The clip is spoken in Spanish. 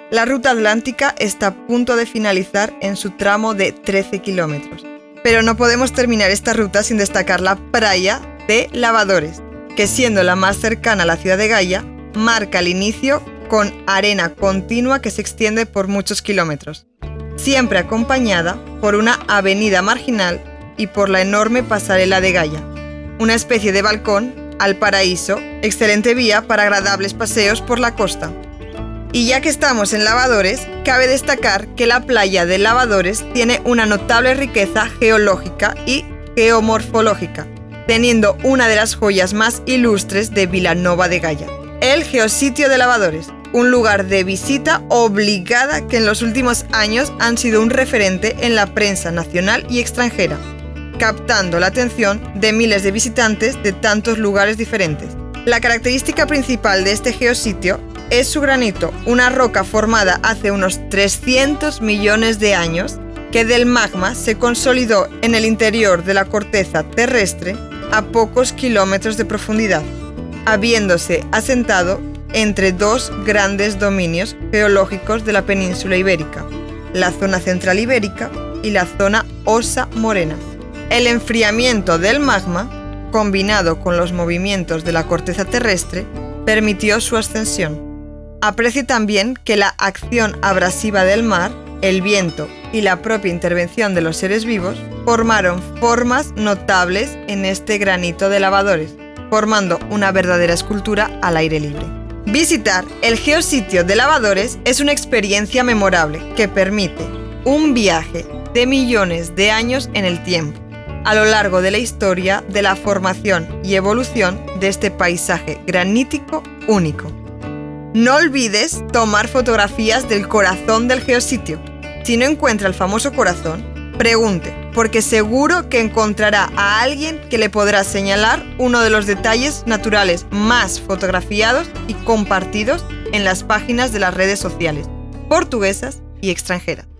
La ruta atlántica está a punto de finalizar en su tramo de 13 kilómetros. Pero no podemos terminar esta ruta sin destacar la playa de Lavadores, que siendo la más cercana a la ciudad de Gaia, marca el inicio con arena continua que se extiende por muchos kilómetros, siempre acompañada por una avenida marginal y por la enorme pasarela de Gaia, una especie de balcón al paraíso, excelente vía para agradables paseos por la costa. Y ya que estamos en Lavadores, cabe destacar que la playa de Lavadores tiene una notable riqueza geológica y geomorfológica, teniendo una de las joyas más ilustres de Vilanova de Gaia, el Geositio de Lavadores, un lugar de visita obligada que en los últimos años han sido un referente en la prensa nacional y extranjera, captando la atención de miles de visitantes de tantos lugares diferentes. La característica principal de este geositio es su granito, una roca formada hace unos 300 millones de años que del magma se consolidó en el interior de la corteza terrestre a pocos kilómetros de profundidad, habiéndose asentado entre dos grandes dominios geológicos de la península ibérica, la zona central ibérica y la zona Osa Morena. El enfriamiento del magma, combinado con los movimientos de la corteza terrestre, permitió su ascensión. Aprecie también que la acción abrasiva del mar, el viento y la propia intervención de los seres vivos formaron formas notables en este granito de Lavadores, formando una verdadera escultura al aire libre. Visitar el Geositio de Lavadores es una experiencia memorable que permite un viaje de millones de años en el tiempo, a lo largo de la historia de la formación y evolución de este paisaje granítico único. No olvides tomar fotografías del corazón del geositio. Si no encuentra el famoso corazón, pregunte, porque seguro que encontrará a alguien que le podrá señalar uno de los detalles naturales más fotografiados y compartidos en las páginas de las redes sociales, portuguesas y extranjeras.